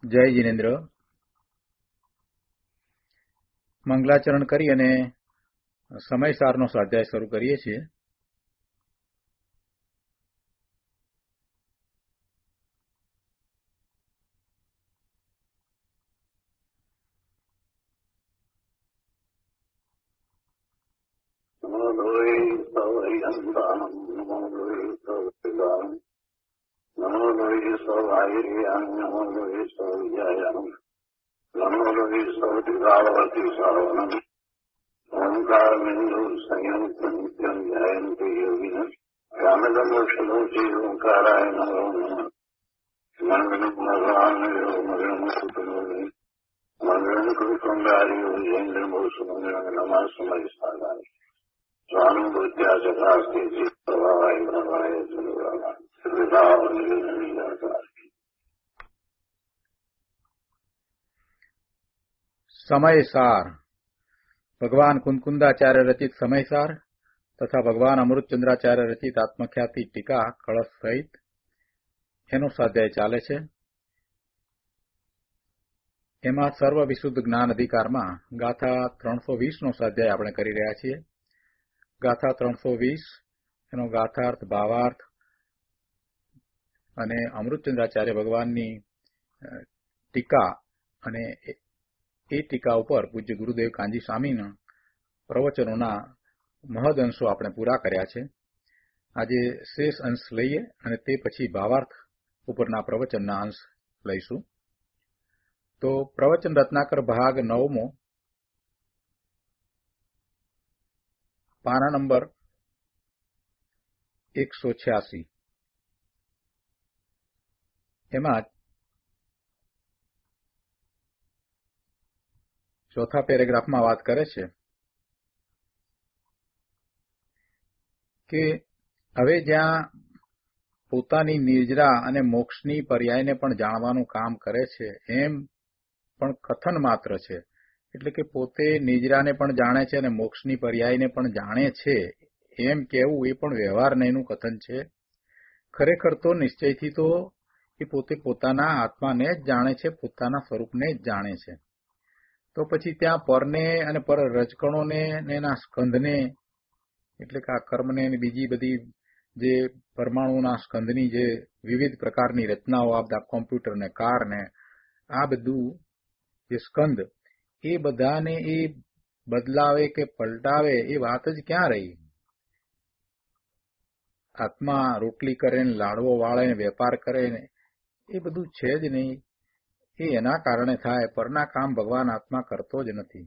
જય જીનેન્દ્ર. મંગલાચરણ કરી અને સમયસારનો સ્વાધ્યાય શરૂ કરીએ છીએ. સમયસાર ભગવાન કુંકુંદાચાર્ય રચિત સમયસાર તથા ભગવાન અમૃતચંદ્રાચાર્ય રચિત આત્મખ્યાતિ ટીકા કળશ સહિત એનો સ્વાધ્યાય ચાલે છે. એમાં સર્વ વિશુદ્ધ જ્ઞાન અધિકારમાં ગાથા 320નો સ્વાધ્યાય આપણે કરી રહ્યા છીએ. ગાથા 320 એનો ગાથાર્થ, ભાવાર્થ અને અમૃતચંદ્રાચાર્ય ભગવાનની ટીકા અને એ ટીકા ઉપર પૂજ્ય ગુરુદેવ કાંજી સ્વામીના પ્રવચનોના મહદ અંશો આપણે પૂરા કર્યા છે. આજે શેષ અંશ લઈએ અને તે પછી ભાવાર્થ ઉપરના પ્રવચનના અંશ લઈશું. તો પ્રવચન રત્નાકર ભાગ 9મો, પાના નંબર 186. એમાં ચોથા પેરેગ્રાફમાં વાત કરે છે કે હવે જ્યાં પોતાની નિર્જરા અને મોક્ષની પર્યાયને પણ જાણવાનું કામ કરે છે એમ પણ કથન માત્ર છે. એટલે કે પોતે નિર્જરાને પણ જાણે છે અને મોક્ષની પર્યાયને પણ જાણે છે એમ કહેવું એ પણ વ્યવહાર નહીંનું કથન છે. ખરેખર તો નિશ્ચયથી તો એ પોતે પોતાના આત્માને જ જાણે છે, પોતાના સ્વરૂપને જ જાણે છે. તો પછી ત્યાં પરને અને પર રજકણોને ને એના સ્કંધને, એટલે કે આ કર્મને અને બીજી બધી જે પરમાણુના સ્કંધની જે વિવિધ પ્રકારની રચનાઓ, આ બધા કોમ્પ્યુટર ને કાર ને આ બધું જે સ્કંધ, એ બધાને એ બદલાવે કે પલટાવે એ વાત જ ક્યાં રહી? આત્મા રોટલી કરે ને લાડવો વાળે ને વેપાર કરે ને એ બધું છે જ નહીં. એ એના કારણે થાય, પરના કામ ભગવાન આત્મા કરતો જ નથી.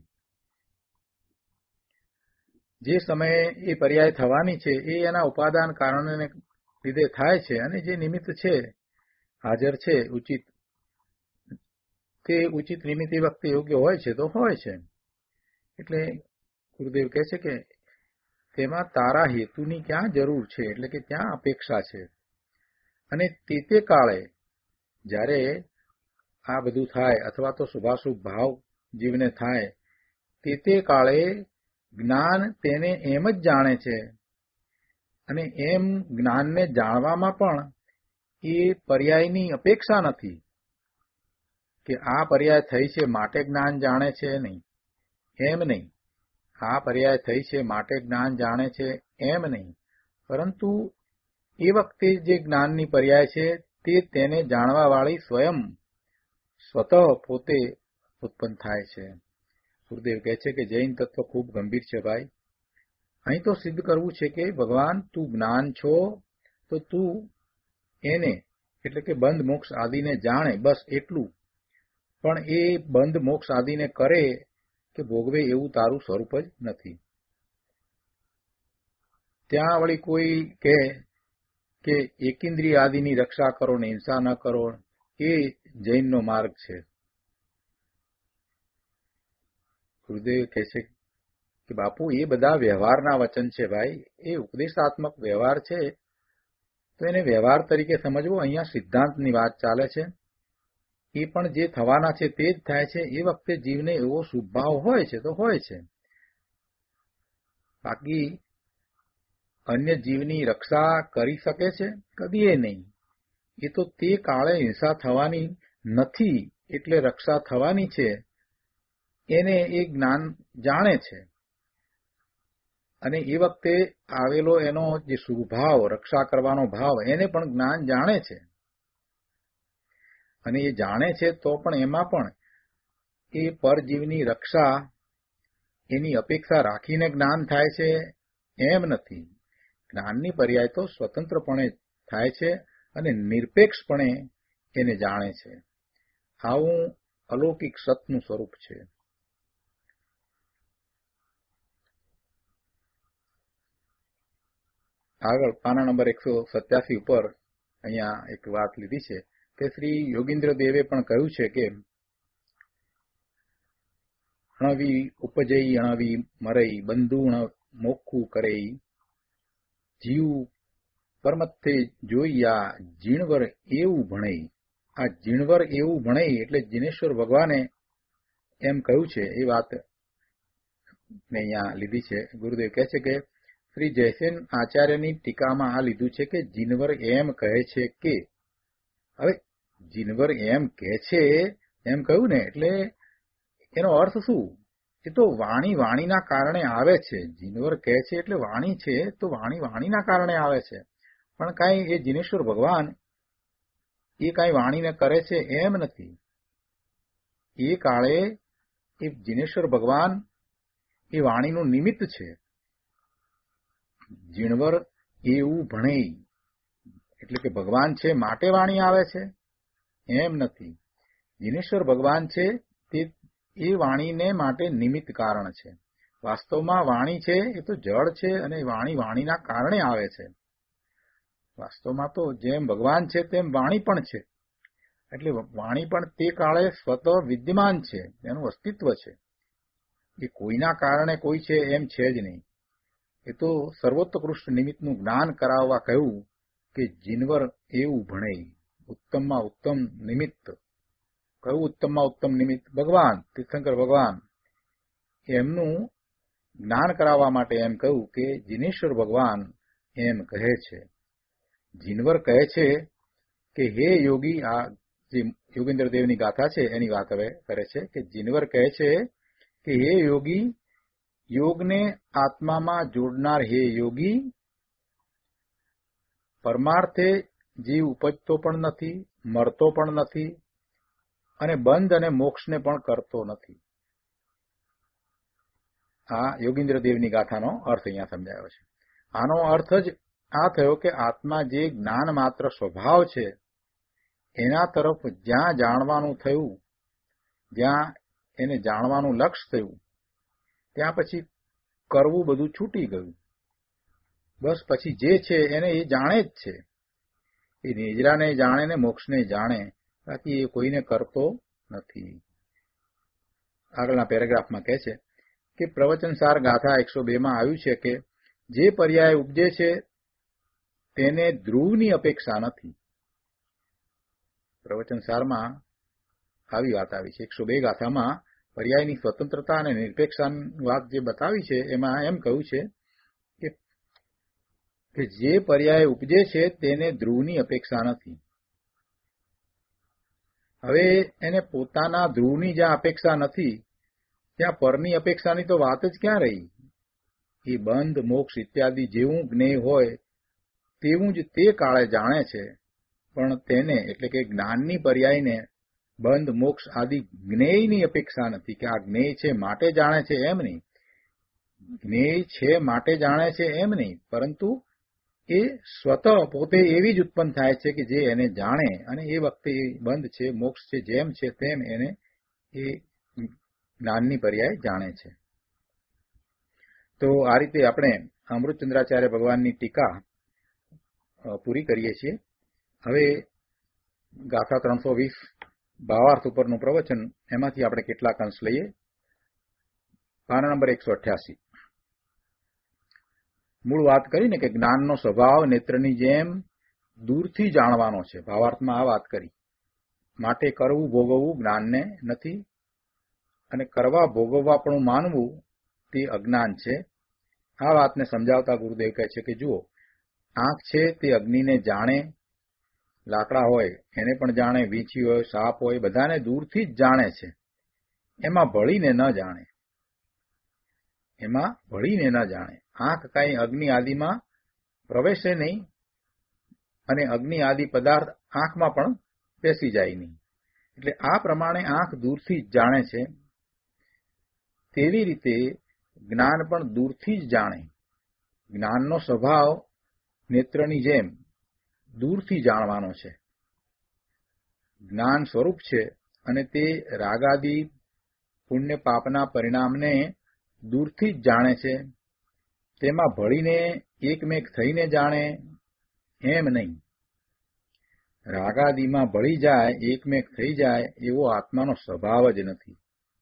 જે સમયે એ પર્યાય થવાની છે એ એના ઉપાદાન કારણને લીધે થાય છે અને જે નિમિત્ત છે, હાજર છે ઉચિત, તે ઉચિત નિમિત્ત વખતે યોગ્ય હોય છે તો હોય છે. એટલે ગુરુદેવ કહે છે કે તેમાં તારા હેતુની ક્યાં જરૂર છે, એટલે કે ત્યાં અપેક્ષા છે. અને તે કાળે જ્યારે આ બધું થાય અથવા તો શુભાશુભ ભાવ જીવને થાય, તે કાળે જ્ઞાન તેને એમ જ જાણે છે. અને એમ જ્ઞાનને જાણવામાં પણ એ પર્યાયની અપેક્ષા નથી કે આ પર્યાય થઈ છે માટે જ્ઞાન જાણે છે, નહીં, એમ નહીં. આ પર્યાય થઈ છે માટે જ્ઞાન જાણે છે એમ નહીં, પરંતુ એ વખતે જે જ્ઞાનની પર્યાય છે તે તેને જાણવાવાળી સ્વયં સ્વતઃ પોતે ઉત્પન્ન થાય છે. ગુરુદેવ કહે છે કે જૈન તત્વ ખૂબ ગંભીર છે ભાઈ. અહીં તો સિદ્ધ કરવું છે કે ભગવાન તું જ્ઞાન છો તો તું એને, એટલે કે બંધ મોક્ષ આદિને જાણે, બસ એટલું. પણ એ બંધ મોક્ષ આદિને કરે કે ભોગવે એવું તારું સ્વરૂપ જ નથી. ત્યાં વળી કોઈ કહે કે એકેન્દ્રિય આદિની રક્ષા કરો ને હિંસા ન કરો, એ જૈનનો માર્ગ છે. ગુરુદેવ કહે છે કે બાપુ એ બધા વ્યવહારના વચન છે ભાઈ, એ ઉપદેશાત્મક વ્યવહાર છે તો એને વ્યવહાર તરીકે સમજવો. અહીંયા સિદ્ધાંતની વાત ચાલે છે. એ પણ જે થવાના છે તે જ થાય છે. એ વખતે જીવને એવો શુભભાવ હોય છે તો હોય છે. બાકી અન્ય જીવની રક્ષા કરી શકે છે? કદી એ નહીં. એ તો તે કાળે હિંસા થવાની નથી એટલે રક્ષા થવાની છે એને એ જ્ઞાન જાણે છે, અને એ વખતે આવેલો એનો જે શુભભાવ, રક્ષા કરવાનો ભાવ, એને પણ જ્ઞાન જાણે છે. અને એ જાણે છે તો પણ એમાં પણ એ પરજીવની રક્ષા એની અપેક્ષા રાખીને જ્ઞાન થાય છે એમ નથી. જ્ઞાનની પર્યાય તો સ્વતંત્રપણે થાય છે અને નિરપેક્ષપણે એને જાણે છે. આવું અલૌકિક સતનું સ્વરૂપ છે. આગળ પાના નંબર 187 ઉપર અહીંયા એક વાત લીધી છે કે શ્રી યોગીન્દ્ર દેવે પણ કહ્યું છે કે અણવી ઉપજઈ અણવી મરઈ બંધુ મોખું કરેઈ જીવ પરમથે જોઈયા જીણવર એવું ભણઈ. આ જીણવર એવું ભણઈ એટલે જીનેશ્વર ભગવાને એમ કહ્યું છે. એ વાત ને અહીંયા લીધી છે. ગુરુદેવ કહે છે કે શ્રી જયસેન આચાર્યની ટીકામાં આ લીધું છે કે જીનવર એમ કહે છે કે, હવે જીનવર એમ કહે છે એમ કહ્યું ને એટલે એનો અર્થ શું? એ તો વાણીના કારણે આવે છે. જીનવર કહે છે એટલે વાણી છે, તો વાણીના કારણે આવે છે. પણ કાંઈ એ જીનેશ્વર ભગવાન એ કાંઈ વાણીને કરે છે એમ નથી. એ કાળે એ જીનેશ્વર ભગવાન એ વાણીનું નિમિત્ત છે. જીણવર એવું ભણે એટલે કે ભગવાન છે માટે વાણી આવે છે એમ નથી. જીનેશ્વર ભગવાન છે તે એ વાણીને માટે નિમિત્ત કારણ છે. વાસ્તવમાં વાણી છે એ તો જળ છે અને વાણીના કારણે આવે છે. વાસ્તવમાં તો જેમ ભગવાન છે તેમ વાણી પણ છે. એટલે વાણી પણ તે કાળે સ્વતઃ વિદ્યમાન છે, એનું અસ્તિત્વ છે. એ કોઈના કારણે કોઈ છે એમ છે જ નહીં. એ તો સર્વોત્કૃષ્ટ નિમિત્તનું જ્ઞાન કરાવવા કહ્યું કે જીનવર એવું ભણે. ઉત્તમમાં ઉત્તમ નિમિત્ત કયું? ઉત્તમમાં ઉત્તમ નિમિત્ત ભગવાન, તીર્થંકર ભગવાન. એમનું જ્ઞાન કરાવવા માટે એમ કહ્યું કે જીનેશ્વર ભગવાન એમ કહે છે. જીનવર કહે છે કે હે યોગી, આ જે યોગેન્દ્ર દેવની ગાથા છે એની વાત હવે કરે છે કે જીનવર કહે છે કે હે યોગી, યોગને આત્મામાં જોડનાર હે યોગી, પરમાર્થે જીવ ઉપજતો પણ નથી, મરતો પણ નથી અને બંધ અને મોક્ષને પણ કરતો નથી. આ યોગેન્દ્ર દેવની ગાથાનો અર્થ અહીંયા સમજાયો છે. આનો અર્થ જ આ થયો કે આત્મા જે જ્ઞાન માત્ર સ્વભાવ છે એના તરફ જ્યાં જાણવાનું થયું, જ્યાં એને જાણવાનું લક્ષ્ય થયું, ત્યાં પછી કરવું બધું છૂટી ગયું. બસ પછી જે છે એને એ જાણે જ છે. એ નિજરાને જાણે ને મોક્ષને જાણે, બાકી એ કોઈને કરતો નથી. આગળના પેરેગ્રાફમાં કહે છે કે પ્રવચનસાર ગાથા 102 આવ્યું છે કે જે પર્યાય ઉપજે છે તેને ધ્રુવની અપેક્ષા નથી. પ્રવચનસારમાં આવી વાત આવી છે. 102 ગાથામાં પર્યાયની સ્વતંત્રતા અને નિરપેક્ષતાની વાત જે બતાવી છે એમાં એમ કહ્યું છે કે જે પર્યાય ઉપજે છે તેને ધ્રુવની અપેક્ષા નથી. હવે એને પોતાના ધ્રુવની જ્યાં અપેક્ષા નથી ત્યાં પરની અપેક્ષાની તો વાત જ ક્યાં રહી. એ બંધ મોક્ષ ઇત્યાદિ જેવું જ્ઞેય હોય તેવું જ તે કાળે જાણે છે, પણ તેને એટલે કે જ્ઞાનની પર્યાયને બંધ મોક્ષ આદિ જ્ઞેયની અપેક્ષા નથી કે આ જ્ઞેય છે માટે જાણે છે એમ નહીં. જ્ઞેય છે માટે જાણે છે એમ નહીં, પરંતુ એ સ્વતઃ પોતે એવી જ ઉત્પન્ન થાય છે કે જે એને જાણે, અને એ વખતે એ બંધ છે મોક્ષ છે જેમ છે તેમ એને એ જ્ઞાનની પર્યાય જાણે છે. તો આ રીતે આપણે અમૃતચંદ્રાચાર્ય ભગવાનની ટીકા પૂરી કરીએ છીએ. હવે ગાથા 320 ભાવાર્થ ઉપરનું પ્રવચન, એમાંથી આપણે કેટલાક અંશ લઈએ. પાના નંબર 188. મૂળ વાત કરીને કે જ્ઞાનનો સ્વભાવ નેત્રની જેમ દૂરથી જાણવાનો છે. ભાવાર્થમાં આ વાત કરી. માટે કરવું ભોગવવું જ્ઞાનને નથી, અને કરવા ભોગવવા પણ માનવું તે અજ્ઞાન છે. આ વાતને સમજાવતા ગુરુદેવ કહે છે કે જુઓ, આંખ છે તે અગ્નિને જાણે, લાકડા હોય એને પણ જાણે, વીંછી હોય, સાપ હોય, બધાને દૂરથી જ જાણે છે. એમાં ભળીને ન જાણે, એમાં ભળીને ન જાણે. આંખ કાંઈ અગ્નિ આદિમાં પ્રવેશે નહીં અને અગ્નિ આદિ પદાર્થ આંખમાં પણ બેસી જાય નહીં. એટલે આ પ્રમાણે આંખ દૂરથી જ જાણે છે. તેવી રીતે જ્ઞાન પણ દૂરથી જ જાણે. જ્ઞાનનો સ્વભાવ નેત્રની જેમ દૂરથી જાણવાનો છે. જ્ઞાન સ્વરૂપ છે અને તે રાગાદિ પુણ્ય પાપના પરિણામને દૂરથી જ જાણે છે. તેમાં ભળીને એકમેક થઈને જાણે એમ નહીં. રાગાદિમાં ભળી જાય, એકમેક થઈ જાય એવો આત્માનો સ્વભાવ જ નથી.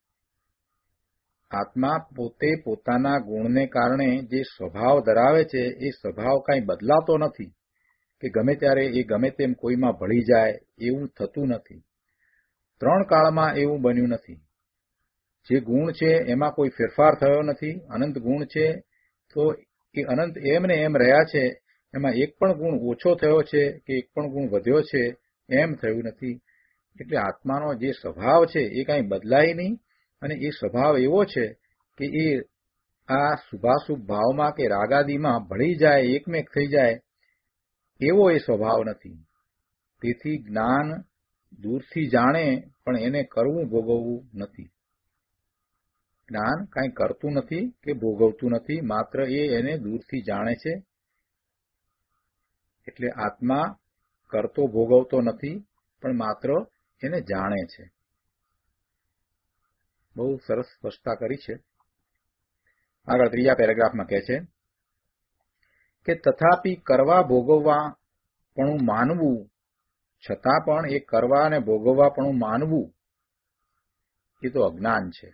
આત્મા પોતે પોતાના ગુણને કારણે જે સ્વભાવ ધરાવે છે એ સ્વભાવ કાંઈ બદલાતો નથી કે ગમે ત્યારે એ ગમે તેમ કોઈમાં ભળી જાય, એવું થતું નથી. 3 કાળમાં એવું બન્યું નથી. જે ગુણ છે એમાં કોઈ ફેરફાર થયો નથી. અનંત ગુણ છે તો એ અનંત એમને એમ રહ્યા છે. એમાં એક પણ ગુણ ઓછો થયો છે કે એક પણ ગુણ વધ્યો છે એમ થયું નથી. એટલે આત્માનો જે સ્વભાવ છે એ કાંઈ બદલાય નહીં અને એ સ્વભાવ એવો છે કે એ આ શુભાશુભ ભાવમાં કે રાગાદિમાં ભળી જાય, એકમેક થઈ જાય એવો એ સ્વભાવ નથી. તેથી જ્ઞાન દૂરથી જાણે પણ એને કરવું ભોગવવું નથી. જ્ઞાન કાંઈ કરતું નથી કે ભોગવતું નથી, માત્ર એને દૂરથી જાણે છે. એટલે આત્મા કરતો ભોગવતો નથી પણ માત્ર એને જાણે છે. બહુ સરસ સ્પષ્ટતા કરી છે. આગળ 3જા પેરેગ્રાફમાં કહે છે કે તથાપી કરવા ભોગવવા પણ માનવું, છતાં પણ એ કરવા અને ભોગવવા પણ માનવું એ તો અજ્ઞાન છે.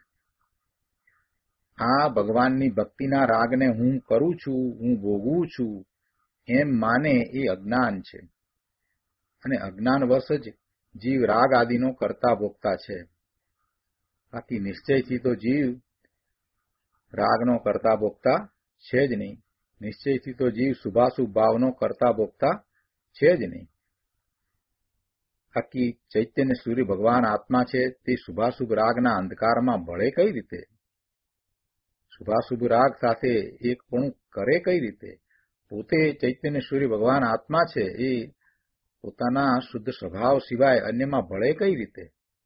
આ ભગવાનની ભક્તિના રાગને હું કરું છું, હું ભોગવું છું એમ માને એ અજ્ઞાન છે. અને અજ્ઞાનવશ જ જીવ રાગ આદિનો કરતા ભોગતા છે. બાકી નિશ્ચયથી તો જીવ રાગનો કરતા ભોગતા છે જ નહીં. નિશ્ચયથી તો જીવ શુભાશુભ ભાવનો કરતા ભોગતા છે જ નહીં. બાકી ચૈતન્ય સૂર્ય ભગવાન આત્મા છે તે શુભાશુભ રાગના અંધકારમાં ભળે કઈ રીતે? શુભાશુભ રાગ સાથે એકપણું કરે કઈ રીતે? પોતે ચૈતન્ય સૂર્ય ભગવાન આત્મા છે એ પોતાના શુદ્ધ સ્વભાવ સિવાય અન્યમાં ભળે કઈ રીતે?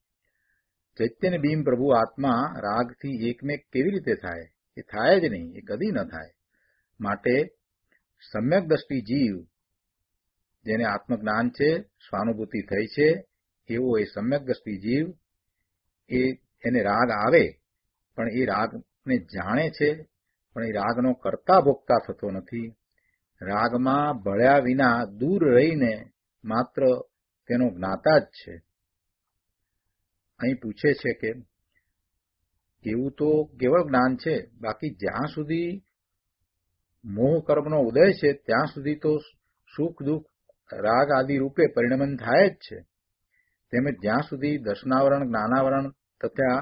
ચૈતન્ય બિંબ પ્રભુ આત્મા રાગથી એકમેક કેવી રીતે થાય? એ થાય જ નહીં, એ કદી ન થાય. માટે સમ્યક દ્રષ્ટિ જીવ જેને આત્મજ્ઞાન છે, સ્વાનુભૂતિ થઈ છે, એવો એ સમ્યક દ્રષ્ટિ જીવ એને રાગ આવે પણ એ રાગને જાણે છે, પણ એ રાગનો કરતા ભોગતા થતો નથી. રાગમાં ભળ્યા વિના દૂર રહીને માત્ર તેનો જ્ઞાતા જ છે. અહીં પૂછે છે કે એવું તો કેવળ જ્ઞાન છે, બાકી જ્યાં સુધી મોહ કર્મનો ઉદય છે ત્યાં સુધી તો સુખ દુઃખ રાગ આદિ રૂપે પરિણમન થાય જ છે. તેમજ જ્યાં સુધી દર્શનાવરણ, જ્ઞાનાવરણ તથા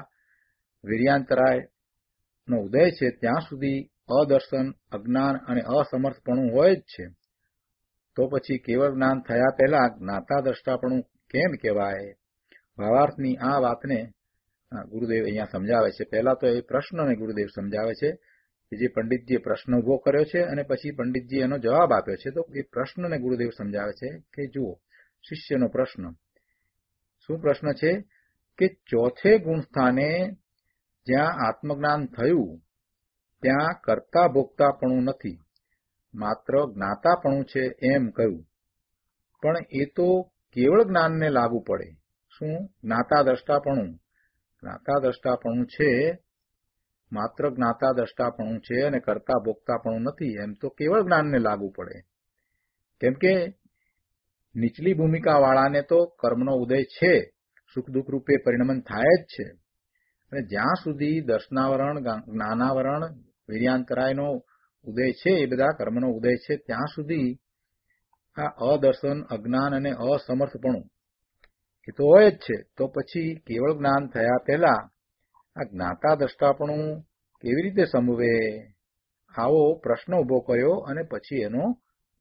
વીર્યાંતરાયનો ઉદય છે ત્યાં સુધી અદર્શન, અજ્ઞાન અને અસમર્થપણું હોય જ છે. તો પછી કેવળ જ્ઞાન થયા પહેલા જ્ઞાતા દ્રષ્ટાપણું કેમ કહેવાય? ભાવાર્થની આ વાતને ગુરુદેવ અહીંયા સમજાવે છે. પહેલા તો એ પ્રશ્નને ગુરુદેવ સમજાવે છે કે જે પંડિતજીએ પ્રશ્ન ઉભો કર્યો છે અને પછી પંડિતજી એનો જવાબ આપ્યો છે. તો એ પ્રશ્નને ગુરુદેવ સમજાવે છે કે જુઓ, શિષ્યનો પ્રશ્ન શું પ્રશ્ન છે કે ચોથે ગુણસ્થાને જ્યાં આત્મજ્ઞાન થયું ત્યાં કરતા ભોગતાપણું નથી, માત્ર જ્ઞાતાપણું છે એમ કહ્યું. પણ એ તો કેવળ જ્ઞાનને લાગુ પડે. શું? જ્ઞાતા દ્રષ્ટાપણું. જ્ઞાતા દ્રષ્ટાપણું છે, માત્ર જ્ઞાતા દ્રષ્ટાપણું છે અને કરતા ભોગતાપણું નથી, એમ તો કેવળ જ્ઞાનને લાગુ પડે. કેમ કે નીચલી ભૂમિકાવાળાને તો કર્મનો ઉદય છે, સુખ દુઃખ રૂપે પરિણમન થાય જ છે. અને જ્યાં સુધી દર્શનાવરણ, જ્ઞાનાવરણ, વીર્યાંતરાયનો ઉદય છે, એ બધા કર્મનો ઉદય છે, ત્યાં સુધી આ અદર્શન, અજ્ઞાન અને અસમર્થપણું એ તો હોય જ છે. તો પછી કેવળ જ્ઞાન થયા પહેલા આ જ્ઞાતા દ્રષ્ટાપણું કેવી રીતે સંભવે? આવો પ્રશ્ન ઉભો કર્યો અને પછી એનો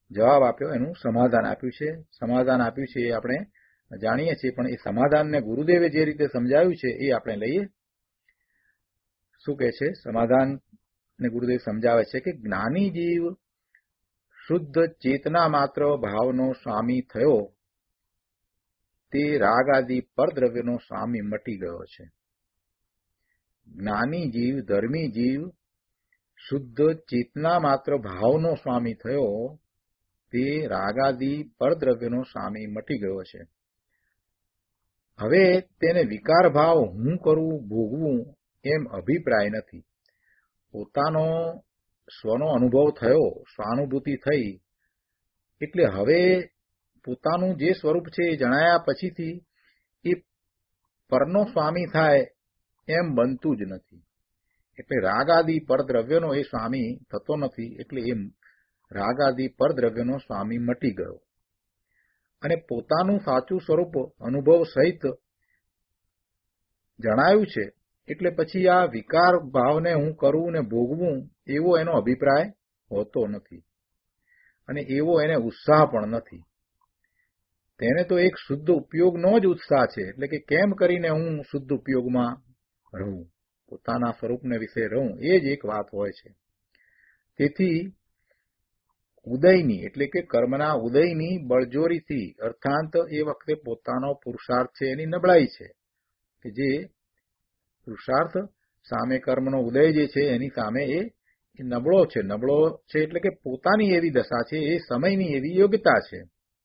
જવાબ આપ્યો, એનું સમાધાન આપ્યું છે. સમાધાન આપ્યું છે એ આપણે જાણીએ છીએ, પણ એ સમાધાનને ગુરુદેવે જે રીતે સમજાવ્યું છે એ આપણે લઈએ. શું કહે છે? સમાધાનને ગુરુદેવ સમજાવે છે કે જ્ઞાની જીવ શુદ્ધ ચેતના માત્ર ભાવનો સ્વામી થયો, તે રાગ આદિ પરદ્રવ્યનો સ્વામી મટી ગયો છે. જ્ઞાની જીવ, ધર્મી જીવ શુદ્ધ ચેતના માત્ર ભાવનો સ્વામી થયો, તે રાગાદિ પરદ્રવ્યનો સ્વામી મટી ગયો છે. હવે તેને વિકાર ભાવ હું કરું, ભોગવું એમ અભિપ્રાય નથી. પોતાનો સ્વનો અનુભવ થયો, સ્વાનુભૂતિ થઈ, એટલે હવે પોતાનું જે સ્વરૂપ છે એ જણાયા પછીથી એ પરનો સ્વામી થાય એમ બનતું જ નથી. એટલે રાગાદિ પરદ્રવ્યનો એ સ્વામી થતો નથી. એટલે એમ રાગાદિ પરદ્રવ્યનો સ્વામી મટી ગયો અને પોતાનું સાચું સ્વરૂપ અનુભવ સહિત જણાયું છે. એટલે પછી આ વિકાર ભાવને હું કરું ને ભોગવું એવો એનો અભિપ્રાય હોતો નથી અને એવો એને ઉત્સાહ પણ નથી. તેને તો એક શુદ્ધ ઉપયોગનો જ ઉત્સાહ છે. એટલે કે કેમ કરીને હું શુદ્ધ ઉપયોગમાં રહું, પોતાના સ્વરૂપને વિશે રહું, એ જ એક વાત હોય છે. તેથી ઉદયની એટલે કે કર્મના ઉદયની બળજોરીથી, અર્થાંત એ વખતે પોતાનો પુરુષાર્થ છે એની નબળાઈ છે કે જે પુરુષાર્થ સામે કર્મનો ઉદય જે છે એની સામે એ નબળો છે. નબળો છે એટલે કે પોતાની એવી દશા છે, એ સમયની એવી યોગ્યતા છે.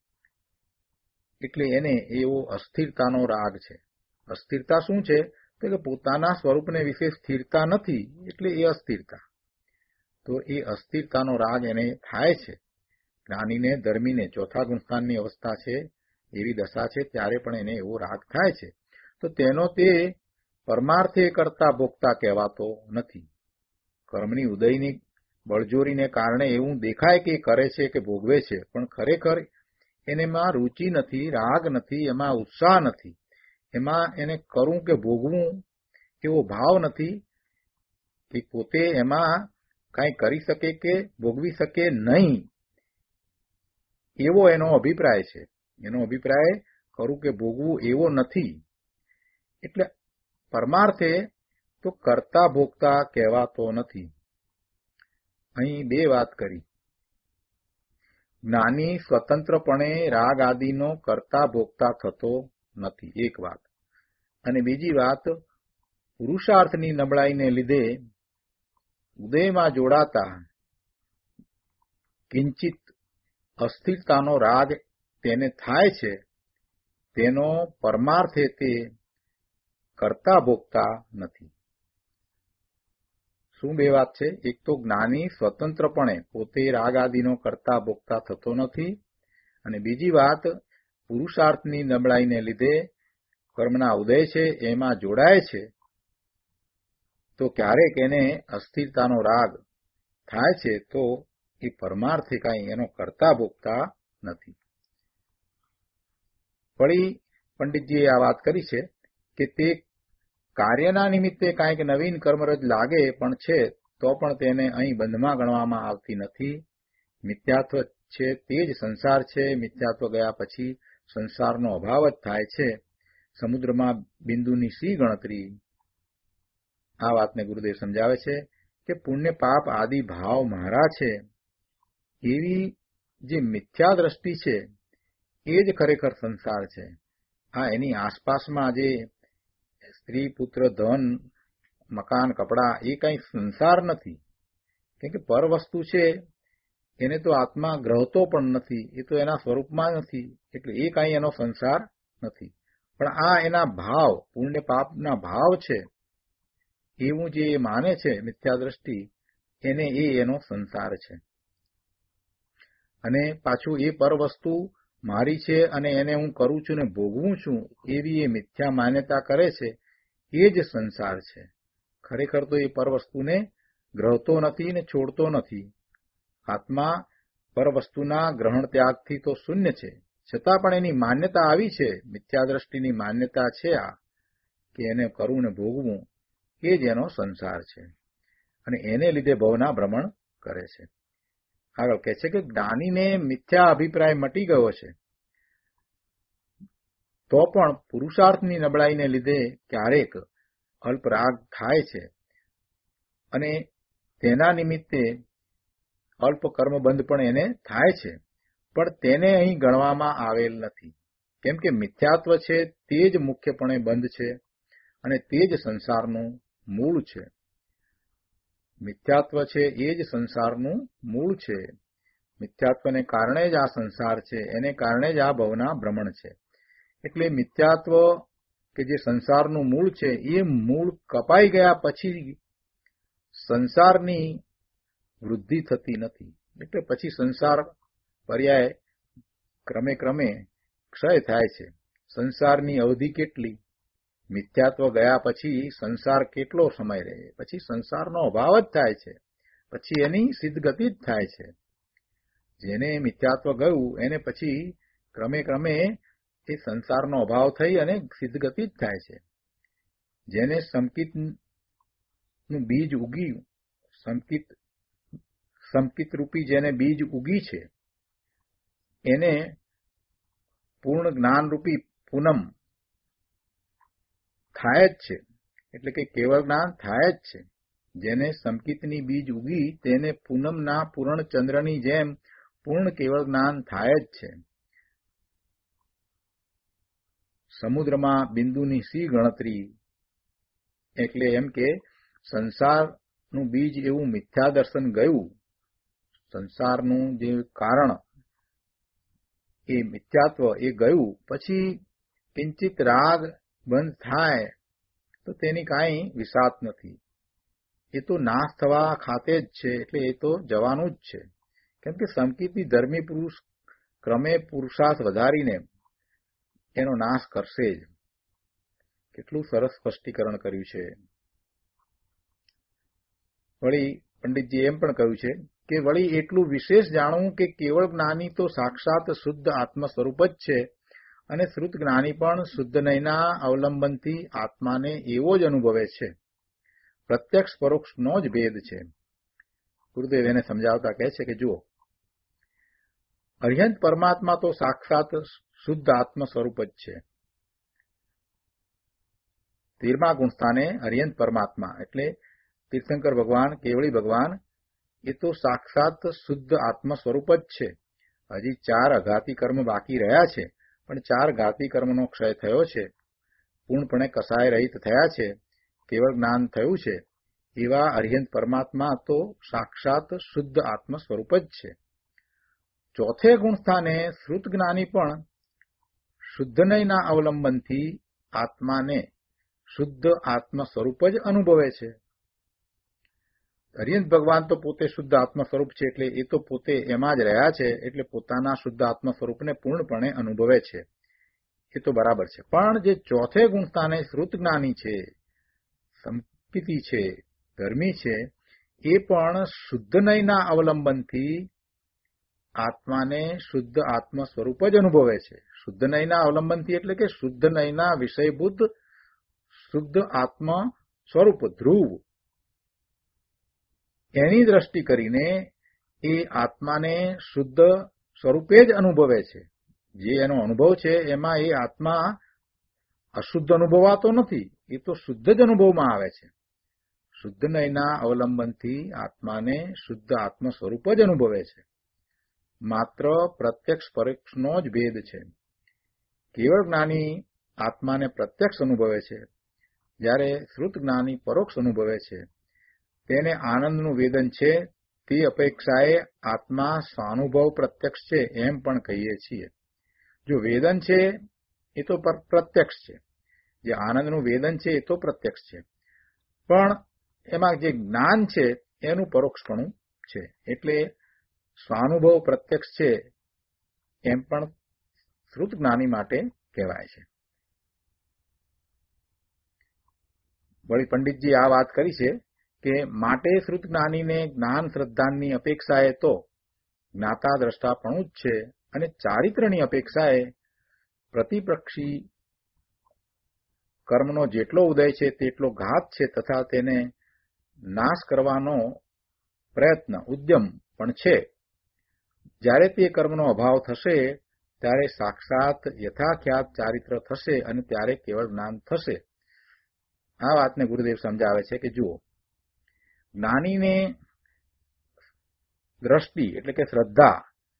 એટલે એને એવો અસ્થિરતાનો રાગ છે. અસ્થિરતા શું છે? તો કે પોતાના સ્વરૂપને વિશે સ્થિરતા નથી, એટલે એ અસ્થિરતા. તો એ અસ્થિરતાનો રાગ એને થાય છે. જ્ઞાનીને, ધર્મીને ચોથા ગુણસ્થાનની અવસ્થા છે, એવી દશા છે, ત્યારે પણ એને એવો રાગ થાય છે. તો તેનો તે પરમાર્થે કરતા ભોગતા કહેવાતો નથી. કર્મની ઉદયની બળજોરીને કારણે એવું દેખાય કે કરે છે કે ભોગવે છે, પણ ખરેખર એનેમાં રુચિ નથી, રાગ નથી, એમાં ઉત્સાહ નથી, એમાં એને કરું કે ભોગવું એવો ભાવ નથી કે પોતે એમાં કાંઈ કરી શકે કે ભોગવી શકે નહીં, એવો એનો અભિપ્રાય છે. એનો અભિપ્રાય કરું કે ભોગવું એવો નથી. એટલે પરમાર્થે તો કરતા ભોગતા કહેવાતો નથી. અહીં બે વાત કરી. જ્ઞાની સ્વતંત્રપણે રાગ આદિનો કરતા ભોગતા થતો નથી, એક વાત. અને બીજી વાત, પુરુષાર્થની નબળાઈને લીધે ઉદયમાં જોડાતા કિંચિત અસ્થિરતાનો રાગ તેને થાય છે, તેનો પરમાર્થે તે કરતા ભોગતા નથી. શું બે વાત છે? એક તો જ્ઞાની સ્વતંત્રપણે પોતે રાગ આદિનો કરતા ભોગતા થતો નથી, અને બીજી વાત, પુરુષાર્થની નબળાઈને લીધે કર્મના ઉદય છે એમાં જોડાય છે, તો ક્યારેક એને અસ્થિરતાનો રાગ થાય છે, તો એ પરમાર્થે કાંઈ એનો કરતા ભોગતા નથી. વળી પંડિતજીએ આ વાત કરી છે કે તે કાર્યના નિમિત્તે કાંઈક નવીન કર્મરજ લાગે પણ છે, તો પણ તેને અહીં બંધમાં ગણવામાં આવતી નથી. મિથ્યાત્વ છે તે જ સંસાર છે. મિથ્યાત્વ ગયા પછી સંસારનો અભાવ જ થાય છે. સમુદ્રમાં બિંદુની સી ગણતરી. આ વાતને ગુરુદેવ સમજાવે છે કે પુણ્ય પાપ આદિ ભાવ મારા છે, એવી જે મિથ્યા દ્રષ્ટિ છે એ જ ખરેખર સંસાર છે. આ એની આસપાસમાં જે સ્ત્રી, પુત્ર, ધન, મકાન, કપડાં, એ કંઈ સંસાર નથી. કેમ કે પર વસ્તુ છે એને તો આત્મા ગ્રહતો પણ નથી, એ તો એના સ્વરૂપમાં નથી, એટલે એ કાંઈ એનો સંસાર નથી. પણ આ એના ભાવ, પુણ્ય પાપના ભાવ છે, એવું જે માને છે મિથ્યા દ્રષ્ટિ, એને એનો સંસાર છે. અને પાછું એ પર વસ્તુ મારી છે અને એને હું કરું છું ને ભોગવું છું, એવી એ મિથ્યા માન્યતા કરે છે, એ જ સંસાર છે. ખરેખર તો એ પર વસ્તુને ગ્રહતો નથી ને છોડતો નથી. આત્મા પર વસ્તુના ગ્રહણ ત્યાગથી તો શૂન્ય છે, છતાં પણ એની માન્યતા આવી છે, મિથ્યા દ્રષ્ટિની માન્યતા છે આ, કે એને કરવું ને ભોગવું એ જ એનો સંસાર છે, અને એને લીધે ભવના ભ્રમણ કરે છે. આગળ કહે છે કે જ્ઞાનીને મિથ્યા અભિપ્રાય મટી ગયો છે, તો પણ પુરુષાર્થની નબળાઈને લીધે ક્યારેક અલ્પરાગ થાય છે અને તેના નિમિત્તે અલ્પ કર્મબંધ પણ એને થાય છે, પણ તેને અહીં ગણવામાં આવેલ નથી. કેમ કે મિથ્યાત્વ છે તે જ મુખ્યપણે બંધ છે અને તે જ સંસારનું મૂળ છે. મિથ્યાત્વ છે એ જ સંસારનું મૂળ છે. મિથ્યાત્વને કારણે જ આ સંસાર છે, એને કારણે જ આ ભવના ભ્રમણ છે. એટલે મિથ્યાત્વ કે જે સંસારનું મૂળ છે એ મૂળ કપાઈ ગયા પછી સંસારની વૃદ્ધિ થતી નથી. એટલે પછી સંસાર પર્યાય ક્રમે ક્રમે ક્ષય થાય છે. સંસારની અવધિ કેટલી? મિથ્યાત્વ ગયા પછી સંસાર કેટલો સમય રહે? પછી સંસારનો અભાવ જ થાય છે, પછી એની સિદ્ધગતિ જ થાય છે. જેને મિથ્યાત્વ ગયું એને પછી ક્રમે ક્રમે એ સંસારનો અભાવ થઈ અને સિદ્ધગતિ જ થાય છે. જેને સંકિતનું બીજ ઉગ્યું, સંકિત રૂપી જેને બીજ ઉગી છે એને પૂર્ણ જ્ઞાન રૂપી પૂનમ થાય જ છે. એટલે કે કેવળ જ્ઞાન થાય જ છે. જેને સંકિતની બીજ ઉગી તેને પૂનમના પૂર્ણ ચંદ્રની જેમ પૂર્ણ કેવળ જ્ઞાન થાય જ છે. સમુદ્રમાં બિંદુની સી ગણતરી. એટલે એમ કે સંસારનું બીજ એવું મિથ્યા દર્શન ગયું, સંસારનું જે કારણ એ મિથ્યાત્વ એ ગયું, પછી કિંચિત રાગ બંધ થાય તો તેની કાંઈ વિસાત નથી. એ તો નાશ થવા ખાતે જ છે. એટલે એ તો જવાનું જ છે. કેમ કે સંકિતની ધર્મી પુરુષ ક્રમે પુરુષાર્થ વધારીને એનો નાશ કરશે જ. કેટલું સરસ સ્પષ્ટીકરણ કર્યું છે. વળી પંડિતજી એમ પણ કહ્યું છે કે વળી એટલું વિશેષ જાણવું કે કેવળ જ્ઞાની તો સાક્ષાત શુદ્ધ આત્મ સ્વરૂપ જ છે અને શ્રુત જ્ઞાની પણ શુદ્ધ નયના અવલંબનથી આત્માને એવો જ અનુભવે છે. પ્રત્યક્ષ પરોક્ષનો જ ભેદ છે. ગુરુદેવ એને સમજાવતા કહે છે કે જુઓ, અર્યંત પરમાત્મા તો સાક્ષાત શુદ્ધ આત્મ સ્વરૂપ જ છે. 13મા ગુણસ્થાને અર્યંત પરમાત્મા એટલે તીર્થંકર ભગવાન, કેવળી ભગવાન એ તો સાક્ષાત શુદ્ધ આત્મ સ્વરૂપ જ છે. હજી 4 અઘાતી કર્મ બાકી રહ્યા છે, પણ 4 ઘાતી કર્મનો ક્ષય થયો છે, પૂર્ણપણે કસાય રહિત થયા છે, કેવળ જ્ઞાન થયું છે. એવા અર્યંત પરમાત્મા તો સાક્ષાત શુદ્ધ આત્મ સ્વરૂપ જ છે. 4થે ગુણસ્થાને શ્રુત જ્ઞાની પણ શુદ્ધ નયના અવલંબનથી આત્માને શુદ્ધ આત્મ સ્વરૂપ જ અનુભવે છે. અર્યંત ભગવાન તો પોતે શુદ્ધ આત્મ સ્વરૂપ છે, એટલે એ તો પોતે એમાં જ રહ્યા છે, એટલે પોતાના શુદ્ધ આત્મ સ્વરૂપને પૂર્ણપણે અનુભવે છે. એ તો બરાબર છે. પણ જે 4થે ગુણસ્થાને શ્રુત જ્ઞાની છે, સંકિતી છે, ધર્મી છે, એ પણ શુદ્ધ નયના અવલંબનથી આત્માને શુદ્ધ આત્મ સ્વરૂપ જ અનુભવે છે. શુદ્ધ નયના અવલંબનથી એટલે કે શુદ્ધ નયના વિષયભૂત શુદ્ધ આત્મ સ્વરૂપ ધ્રુવ, એની દ્રષ્ટિ કરીને એ આત્માને શુદ્ધ સ્વરૂપે જ અનુભવે છે. જે એનો અનુભવ છે એમાં એ આત્મા અશુદ્ધ અનુભવાતો નથી, એ તો શુદ્ધ જ અનુભવમાં આવે છે. શુદ્ધ નયના અવલંબનથી આત્માને શુદ્ધ આત્મ સ્વરૂપ જ અનુભવે છે. માત્ર પ્રત્યક્ષ પરોક્ષનો જ ભેદ છે. કેવળ જ્ઞાની આત્માને પ્રત્યક્ષ અનુભવે છે, જ્યારે શ્રુત જ્ઞાની પરોક્ષ અનુભવે છે. તેને આનંદનું વેદન છે, તે અપેક્ષાએ આત્મા સ્વાનુભવ પ્રત્યક્ષ છે એમ પણ કહીએ છીએ. જો વેદન છે એ તો પ્રત્યક્ષ છે, જે આનંદનું વેદન છે એ તો પ્રત્યક્ષ છે, પણ એમાં જે જ્ઞાન છે એનું પરોક્ષપણું છે. એટલે સ્વાનુભવ પ્રત્યક્ષ છે એમ પણ શ્રુત જ્ઞાની માટે કહેવાય છે. વળી પંડિતજી આ વાત કરી છે કે માટે શ્રુત જ્ઞાનીને જ્ઞાન શ્રદ્ધાની અપેક્ષાએ તો જ્ઞાતા દ્રષ્ટાપણું જ છે અને ચારિત્રની અપેક્ષાએ પ્રતિપક્ષી કર્મનો જેટલો ઉદય છે તેટલો ઘાત છે તથા તેને નાશ કરવાનો પ્રયત્ન ઉદ્યમ પણ છે. જ્યારે તે કર્મનો અભાવ થશે ત્યારે સાક્ષાત યથાખ્યાત ચારિત્ર થશે અને ત્યારે કેવળ જ્ઞાન થશે. આ વાતને ગુરુદેવ સમજાવે છે કે જુઓ, જ્ઞાનીને દ્રષ્ટિ એટલે કે શ્રદ્ધા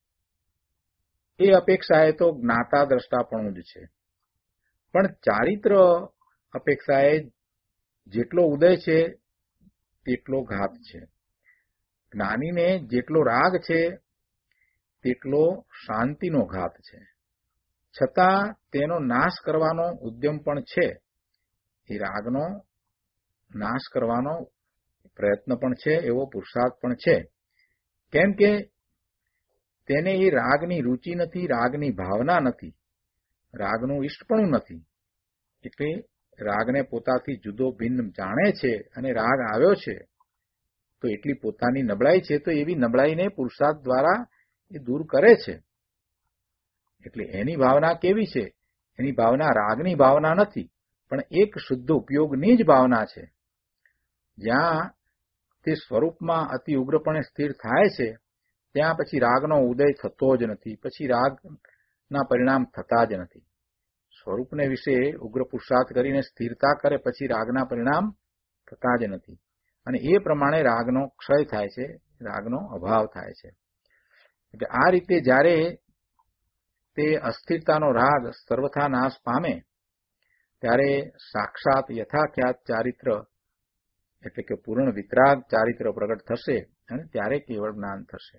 એ અપેક્ષાએ તો જ્ઞાતા દ્રષ્ટાપણું જ છે, પણ ચારિત્ર અપેક્ષાએ જેટલો ઉદય છે તેટલો ઘાત છે. જ્ઞાનીને જેટલો રાગ છે તેટલો શાંતિનો ઘાત છે, છતાં તેનો નાશ કરવાનો ઉદ્યમ પણ છે. એ રાગનો નાશ કરવાનો પ્રયત્ન પણ છે, એવો પુરુષાર્થ પણ છે. કેમ કે તેને એ રાગની રુચિ નથી, રાગની ભાવના નથી, રાગનું ઇષ્ટપણું નથી. એટલે રાગને પોતાથી જુદો ભિન્ન જાણે છે અને રાગ આવ્યો છે તો એટલી પોતાની નબળાઈ છે, તો એવી નબળાઈને પુરુષાર્થ દ્વારા એ દૂર કરે છે. એટલે એની ભાવના કેવી છે? એની ભાવના રાગની ભાવના નથી, પણ એક શુદ્ધ ઉપયોગની જ ભાવના છે. જ્યાં તે સ્વરૂપમાં અતિ ઉગ્રપણે સ્થિર થાય છે ત્યાં પછી રાગનો ઉદય થતો જ નથી, પછી રાગના પરિણામ થતા જ નથી. સ્વરૂપને વિશે ઉગ્ર પુરુષાર્થ કરીને સ્થિરતા કરે પછી રાગના પરિણામ થતા જ નથી, અને એ પ્રમાણે રાગનો ક્ષય થાય છે, રાગનો અભાવ થાય છે. એટલે આ રીતે જ્યારે તે અસ્થિરતાનો રાગ સર્વથા નાશ પામે ત્યારે સાક્ષાત યથાખ્યાત ચારિત્ર એટલે કે પૂર્ણ વિતરાગ ચારિત્ર પ્રગટ થશે અને ત્યારે કેવળ જ્ઞાન થશે.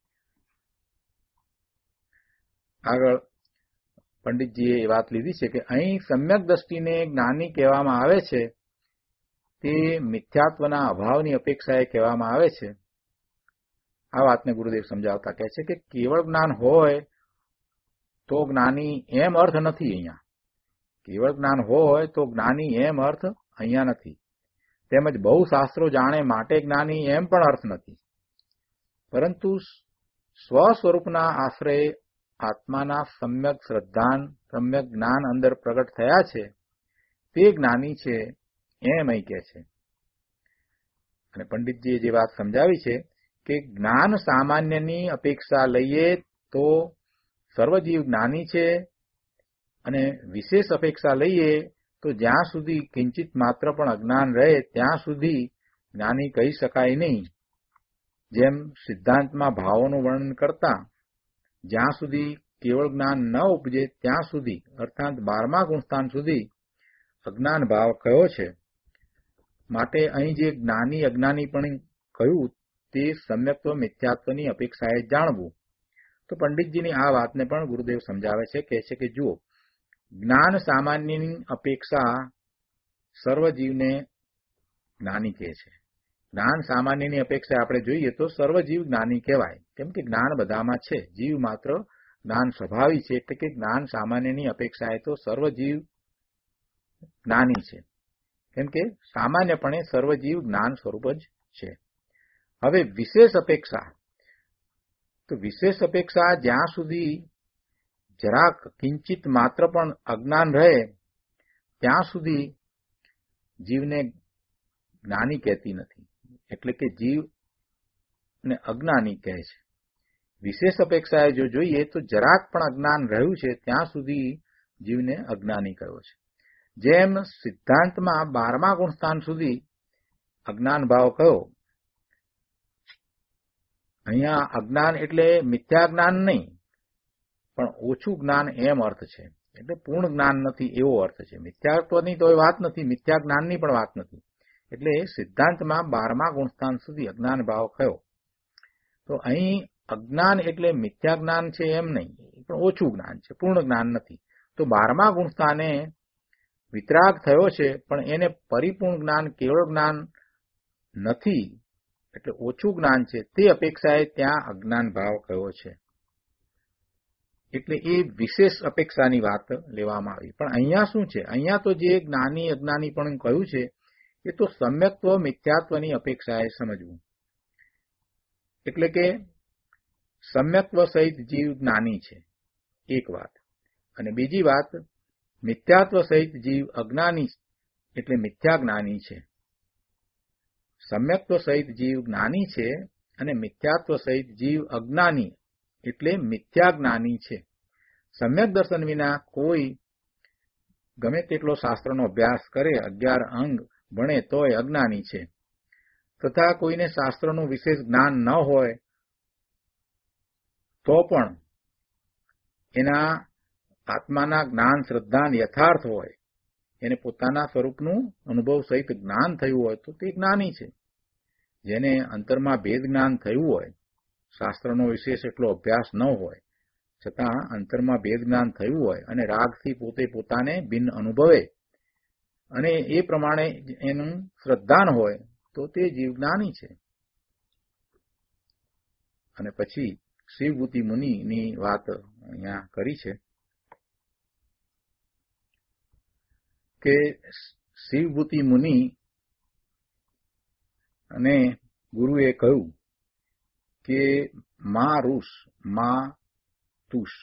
આગળ પંડિતજીએ એ વાત લીધી છે કે અહીં સમ્યક દ્રષ્ટિને જ્ઞાની કહેવામાં આવે છે તે મિથ્યાત્વના અભાવની અપેક્ષાએ કહેવામાં આવે છે. આ વાતને ગુરુદેવ સમજાવતા કહે છે કે કેવળ જ્ઞાન હોય તો જ્ઞાની એમ અર્થ નથી. અહીંયા કેવળ જ્ઞાન હોય તો જ્ઞાની એમ અર્થ અહીંયા નથી, તેમજ બહુ શાસ્ત્રો જાણે માટે જ્ઞાની એમ પણ અર્થ નથી, પરંતુ સ્વ સ્વરૂપના આશ્રય આત્માના સમ્યક શ્રદ્ધાન સમ્યક જ્ઞાન અંદર પ્રગટ થયા છે તે જ્ઞાની છે એમ અહીં કહે છે. અને પંડિતજીએ જે વાત સમજાવી છે કે જ્ઞાન સામાન્યની અપેક્ષા લઈએ તો સર્વજીવ જ્ઞાની છે, અને વિશેષ અપેક્ષા લઈએ તો જ્યાં સુધી કિંચિત માત્ર પણ અજ્ઞાન રહે ત્યાં સુધી જ્ઞાની કહી શકાય નહીં. જેમ સિદ્ધાંતમાં ભાવોનું વર્ણન કરતા જ્યાં સુધી કેવળ જ્ઞાન ન ઉપજે ત્યાં સુધી અર્થાત 12મા ગુણસ્થાન સુધી અજ્ઞાન ભાવ કયો છે. માટે અહીં જે જ્ઞાની અજ્ઞાની પણ કહ્યું તે સમ્યક્ત્વ મિથ્યાત્વની અપેક્ષાએ જાણવું. તો પંડિતજીની આ વાતને પણ ગુરુદેવ સમજાવે છે, કહે છે કે જુઓ, જ્ઞાન સામાન્યની અપેક્ષા સર્વજીવને જ્ઞાની કહે છે. જ્ઞાન સામાન્યની અપેક્ષા આપણે જોઈએ તો સર્વજીવ જ્ઞાની કહેવાય, કેમ કે જ્ઞાન બધામાં છે. જીવ માત્ર જ્ઞાન સ્વભાવી છે, એટલે કે જ્ઞાન સામાન્યની અપેક્ષાએ તો સર્વજીવ જ્ઞાની છે, કેમ કે સામાન્યપણે સર્વજીવ જ્ઞાન સ્વરૂપ જ છે. હવે વિશેષ અપેક્ષા, તો વિશેષ અપેક્ષા જ્યાં સુધી જરાક કિંચિત માત્ર પણ અજ્ઞાન રહે ત્યાં સુધી જીવને જ્ઞાની કહેતી નથી, એટલે કે જીવને અજ્ઞાની કહે છે. વિશેષ અપેક્ષાએ જો જોઈએ તો જરાક પણ અજ્ઞાન રહ્યું છે ત્યાં સુધી જીવને અજ્ઞાની કહ્યો છે. જેમ સિદ્ધાંતમાં 12મા ગુણસ્થાન સુધી અજ્ઞાન ભાવ કયો, અહીંયા અજ્ઞાન એટલે મિથ્યા જ્ઞાન નહીં પણ ઓછું જ્ઞાન એમ અર્થ છે, એટલે પૂર્ણ જ્ઞાન નથી એવો અર્થ છે. મિથ્યાત્વની તો વાત નથી, મિથ્યા જ્ઞાનની પણ વાત નથી. એટલે સિદ્ધાંતમાં 12મા ગુણસ્થાન સુધી અજ્ઞાન ભાવ કયો. તો અહીં અજ્ઞાન એટલે મિથ્યા જ્ઞાન છે એમ નહીં, પણ ઓછું જ્ઞાન છે, પૂર્ણ જ્ઞાન નથી. તો 12મા ગુણસ્થાને વિતરાગ થયો છે પણ એને પરિપૂર્ણ જ્ઞાન કેવળ જ્ઞાન નથી, એટલે ઓછું જ્ઞાન છે, તે અપેક્ષાએ ત્યાં અજ્ઞાન ભાવ કયો છે. એટલે એ વિશેષ અપેક્ષાની વાત લેવામાં આવી. પણ અહીંયા શું છે, અહીંયા તો જે જ્ઞાની અજ્ઞાની પણ કહ્યું છે એ તો સમ્યક્ત્વ મિથ્યાત્વની અપેક્ષાએ સમજવું. એટલે કે સમ્યક્ત્વ સહિત જીવ જ્ઞાની છે એક વાત, અને બીજી વાત મિથ્યાત્વ સહિત જીવ અજ્ઞાની એટલે મિથ્યા જ્ઞાની છે. સમ્યક્ત્વ સહિત જીવ જ્ઞાની છે અને મિથ્યાત્વ સહિત જીવ અજ્ઞાની એટલે મિથ્યા જ્ઞાની છે. સમ્યક દર્શન વિના કોઈ ગમે તેટલો શાસ્ત્રનો અભ્યાસ કરે, 11 અંગ ભણે તોય અજ્ઞાની છે. તથા કોઈને શાસ્ત્રનું વિશેષ જ્ઞાન ન હોય તો પણ એના આત્માના જ્ઞાન શ્રદ્ધાન યથાર્થ હોય, એને પોતાના સ્વરૂપનું અનુભવ સહિત જ્ઞાન થયું હોય તો તે જ્ઞાની છે. જેને અંતરમાં ભેદ જ્ઞાન થયું હોય, શાસ્ત્રનો વિશેષ એટલો અભ્યાસ ન હોય છતાં અંતરમાં ભેદ જ્ઞાન થયું હોય અને રાગથી પોતે પોતાને ભિન્ન અનુભવે અને એ પ્રમાણે એનું શ્રદ્ધાન હોય તો તે જીવ જ્ઞાની છે. અને પછી શિવભૂતિ મુનિની વાત અહીંયા કરી છે કે શિવભૂતિ મુનિ અને ગુરુએ કહ્યું કે મા રુષ મા તુષ,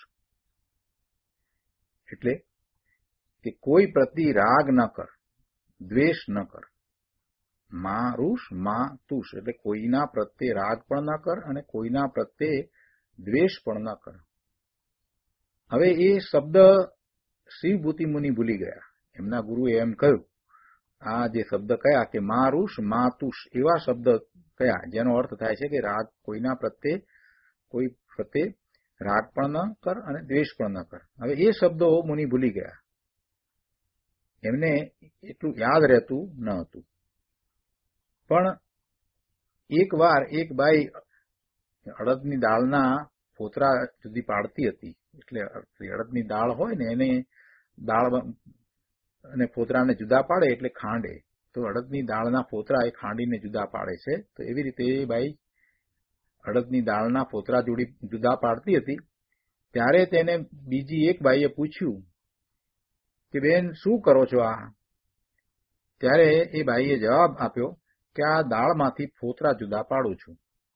એટલે કે કોઈ પ્રતિ રાગ ન કર, દ્વેષ ન કર. મા રુષ મા તુષ એટલે કોઈના પ્રત્યે રાગ પણ ન કર અને કોઈના પ્રત્યે દ્વેષ પણ ન કર. હવે એ શબ્દ શિવભૂતિ મુનિ ભૂલી ગયા. એમના ગુરુએ એમ કહ્યું, આ જે શબ્દ કયા કે મા રુષ મા તુષ, એવા શબ્દ કયા જેનો અર્થ થાય છે કે રાગ કોઈના પ્રત્યે કોઈ પ્રત્યે રાગ પણ ન કર અને દ્વેષ પણ ન કર. હવે એ શબ્દો મુનિ ભૂલી ગયા. એમને એટલું યાદ રહેતું ન હતું. પણ એક વાર એક બાઈ અડદની દાળના ફોતરા જુદી પાડતી હતી. એટલે અડદની દાળ હોય ને એને દાળ અને ફોતરાને જુદા પાડે એટલે ખાંડે. તો અડદની દાળના ફોતરા એ ખાંડીને જુદા પાડે છે. તો એવી રીતે એ બાઈ અડદની દાળના ફોતરા જુદા પાડતી હતી. ત્યારે તેને બીજી એક બાઈએ પૂછ્યું કે બેન શું કરો છો આ? ત્યારે એ બાઈએ જવાબ આપ્યો કે આ દાળમાંથી ફોતરા જુદા પાડું છું.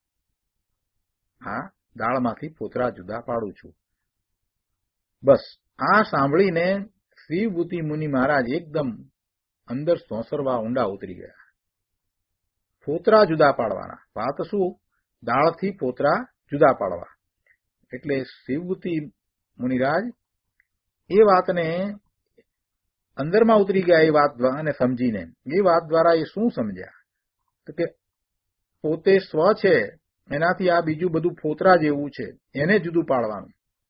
આ દાળમાંથી ફોતરા જુદા પાડું છું. બસ આ સાંભળીને શિવભૂતિ મુનિ મહારાજ એકદમ અંદર સોંસરવા ઊંડા ઉતરી ગયા. ફોતરા જુદા પાડવાના, વાત શું? દાળથી ફોતરા જુદા પાડવા. એટલે શિવભૂતિ મુનિરાજ એ વાતને અંદરમાં ઉતરી ગયા. એ વાત અને સમજીને એ વાત દ્વારા એ શું સમજ્યા તો કે પોતે સ્વ છે, એનાથી આ બીજું બધું ફોતરા જેવું છે, એને જુદું પાડવાનું.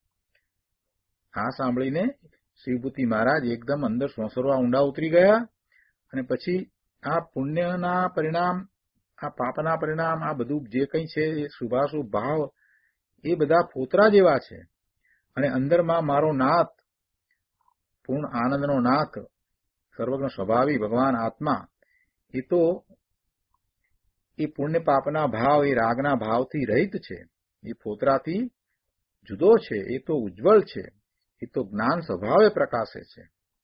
આ સાંભળીને શિવભૂતિ મહારાજ એકદમ અંદર સોંસરવા ઊંડા ઉતરી ગયા. અને પછી આ પુણ્યના પરિણામ, આ પાપના પરિણામ, આ બધું જે કંઈ છે એ શુભાશુભ ભાવ એ બધા ફોતરા જેવા છે. અને અંદરમાં મારો નાથ, પૂર્ણ આનંદનો નાથ, સર્વજ્ઞ સ્વભાવી ભગવાન આત્મા, એ તો એ પુણ્ય પાપના ભાવ, એ રાગના ભાવથી રહિત છે. એ ફોતરાથી જુદો છે. એ તો ઉજ્જવળ છે. એ તો જ્ઞાન સ્વભાવે પ્રકાશે છે.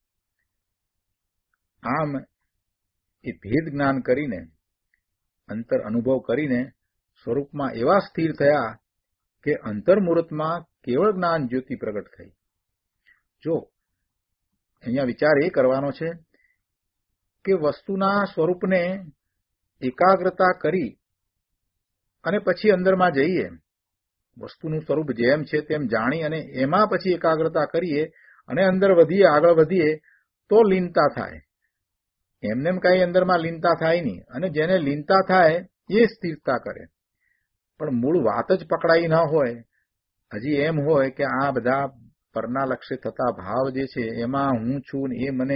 આમ એ ભેદ જ્ઞાન કરીને, અંતર અનુભવ કરીને સ્વરૂપમાં એવા સ્થિર થયા કે અંતર્મુહૂર્તમાં કેવળ જ્ઞાન જ્યોતિ પ્રગટ થઈ. જો અહીંયા વિચાર એ કરવાનો છે કે વસ્તુના સ્વરૂપને એકાગ્રતા કરી અને પછી અંદરમાં જઈએ, વસ્તુનું સ્વરૂપ જેમ છે તેમ જાણી અને એમાં પછી એકાગ્રતા કરીએ અને અંદર વધીએ, આગળ વધીએ તો લીનતા થાય. એમને કઈ અંદરમાં લીનતા થાય નહીં. અને જેને લીનતા થાય એ સ્થિરતા કરે. પણ મૂળ વાત જ પકડાઈ ન હોય, હજી એમ હોય કે આ બધા પરના લક્ષ્ય થતા ભાવ જે છે એમાં હું છું ને એ મને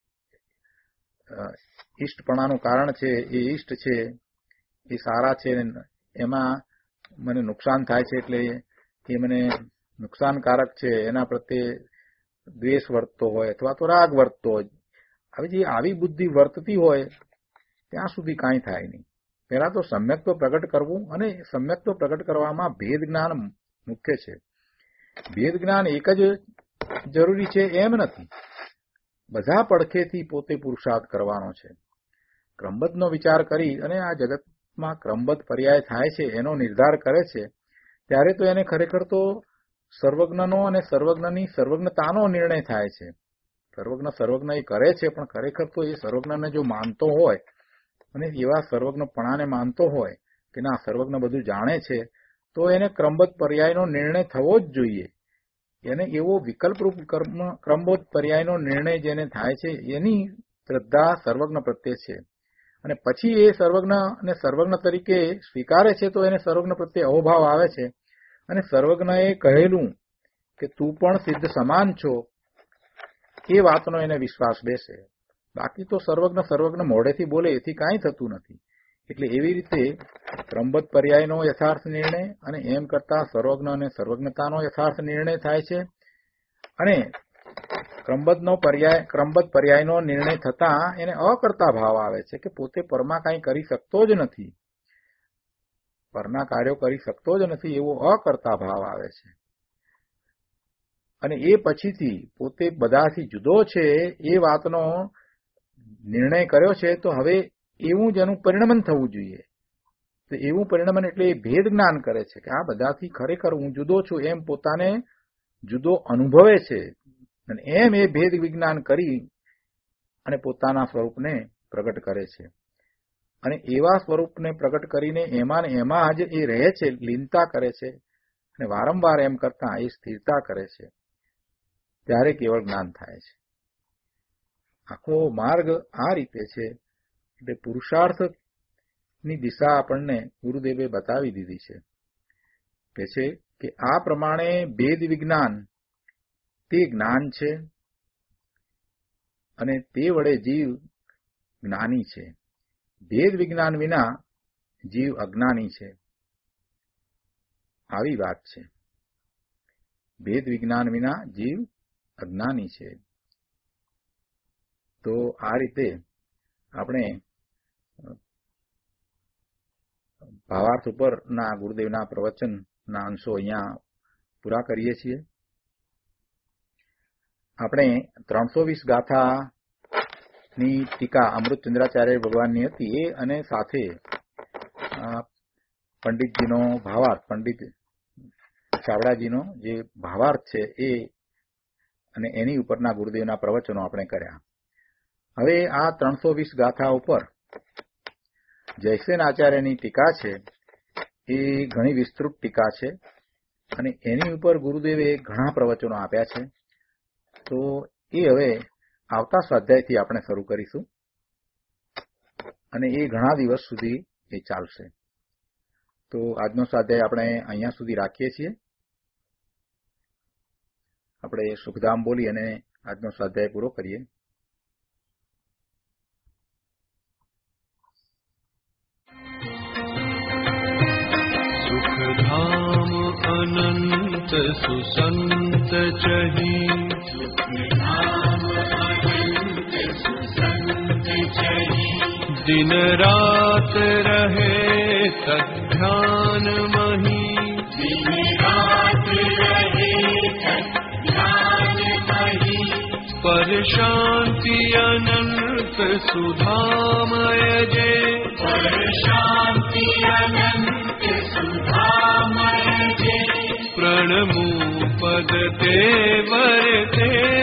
ઈષ્ટપણાનું કારણ છે, એ ઈષ્ટ છે, એ સારા છે, એમાં મને નુકસાન થાય છે એટલે એ મને નુકસાનકારક છે, એના પ્રત્યે દ્વેષ વર્તતો હોય અથવા તો રાગ વર્તતો હોય. હવે જે આવી બુદ્ધિ વર્તતી હોય ત્યાં સુધી કાંઈ થાય નહીં. પહેલા તો સમ્યક્ત્વ પ્રગટ કરવું, અને સમ્યક્ત્વ પ્રગટ કરવામાં ભેદ જ્ઞાન મુખ્ય છે. ભેદ જ્ઞાન એક જ જરૂરી છે એમ નથી. બધા પડખેથી પોતે પુરુષાર્થ કરવાનો છે. ક્રમબદ્ધનો વિચાર કરી અને આ જગતમાં ક્રમબદ્ધ પર્યાય થાય છે એનો નિર્ધાર કરે છે ત્યારે તો એને ખરેખર તો સર્વજ્ઞનો અને સર્વજ્ઞની સર્વજ્ઞતાનો નિર્ણય થાય છે. સર્વજ્ઞ એ કરે છે, પણ ખરેખર તો એ સર્વજ્ઞને જો માનતો હોય અને એવા સર્વજ્ઞપણાને માનતો હોય કે ના સર્વજ્ઞ બધું જાણે છે, તો એને ક્રમબદ્ધ પર્યાયનો નિર્ણય થવો જ જોઈએ. એને એવો વિકલ્પરૂપ ક્રમબદ્ધ પર્યાયનો નિર્ણય જેને થાય છે એની શ્રદ્ધા સર્વજ્ઞ પ્રત્યે છે. અને પછી એ સર્વજ્ઞને સર્વજ્ઞ તરીકે સ્વીકારે છે તો એને સર્વજ્ઞ પ્રત્યે અહોભાવ આવે છે. અને સર્વજ્ઞએ કહેલું કે તું પણ સિદ્ધ સમાન છો એ વાતનો એને વિશ્વાસ બેસે. બાકી તો સર્વજ્ઞ મોઢેથી બોલે એથી કાંઈ થતું નથી. એટલે એવી રીતે ક્રમબદ્ધ પર્યાયનો યથાર્થ નિર્ણય અને એમ કરતા સર્વજ્ઞ અને સર્વજ્ઞતાનો યથાર્થ નિર્ણય થાય છે. અને ક્રમબદ્ધ પર્યાયનો નિર્ણય થતા એને અકર્તા ભાવ આવે છે કે પોતે પરમાં કાંઈ કરી શકતો જ નથી, પરના કાર્યો કરી શકતો જ નથી એવો અકર્તા ભાવ આવે છે. અને એ પછીથી પોતે બધાથી જુદો છે એ વાતનો નિર્ણય કર્યો છે તો હવે એવું જ એનું પરિણમન થવું જોઈએ. તો એવું પરિણમન એટલે ભેદ જ્ઞાન કરે છે કે આ બધાથી ખરેખર હું જુદો છું એમ પોતાને જુદો અનુભવે છે. અને એમ એ ભેદ વિજ્ઞાન કરી અને પોતાના સ્વરૂપને પ્રગટ કરે છે. અને એવા સ્વરૂપને પ્રગટ કરીને એમાં ને એમાં જ એ રહે છે, લીનતા કરે છે. અને વારંવાર એમ કરતા એ સ્થિરતા કરે છે. ત્યારે કેવળ જ્ઞાન થાય છે. આખો માર્ગ આ રીતે છે. એટલે પુરુષાર્થની દિશા આપણને ગુરુદેવે બતાવી દીધી છે. કે છે કે આ પ્રમાણે ભેદ વિજ્ઞાન તે જ્ઞાન છે અને તે વડે જીવ જ્ઞાની છે. ભેદ વિજ્ઞાન વિના જીવ અજ્ઞાની છે. આવી વાત છે. ભેદ વિજ્ઞાન વિના જીવ અજ્ઞાની છે. તો આ રીતે આપણે ભાવાર્થ ઉપરના ગુરુદેવના પ્રવચનના અંશો અહીંયા પૂરા કરીએ છીએ. આપણે 320 ગાથાની ટીકા અમૃતચંદ્રાચાર્ય ભગવાનની હતી એ અને સાથે પંડિતજીનો ભાવાર્થ, પંડિત ચાવડાજીનો જે ભાવાર્થ છે એ અને એની ઉપરના ગુરુદેવના પ્રવચનો આપણે કર્યા. હવે આ 320 ગાથા ઉપર જયસેન આચાર્યની ટીકા છે એ ઘણી વિસ્તૃત ટીકા છે અને એની ઉપર ગુરુદેવે ઘણા પ્રવચનો આપ્યા છે. તો એ હવે આવતા સ્વાધ્યાયથી આપણે શરૂ કરીશું અને એ ઘણા દિવસ સુધી એ ચાલશે. તો આજનો સ્વાધ્યાય આપણે અહીંયા સુધી રાખીએ છીએ. આપણે સુખધામ બોલી અને આજનો સ્વાધ્યાય પૂરો કરીએ. सुखधाम अनंत सुसंत चही, दिन रात रहे तद्ध्यान मही, पर शांति अनंत सुधामय जे, शांति अनंत सुधामय जे, प्रणमु पद तेवर ते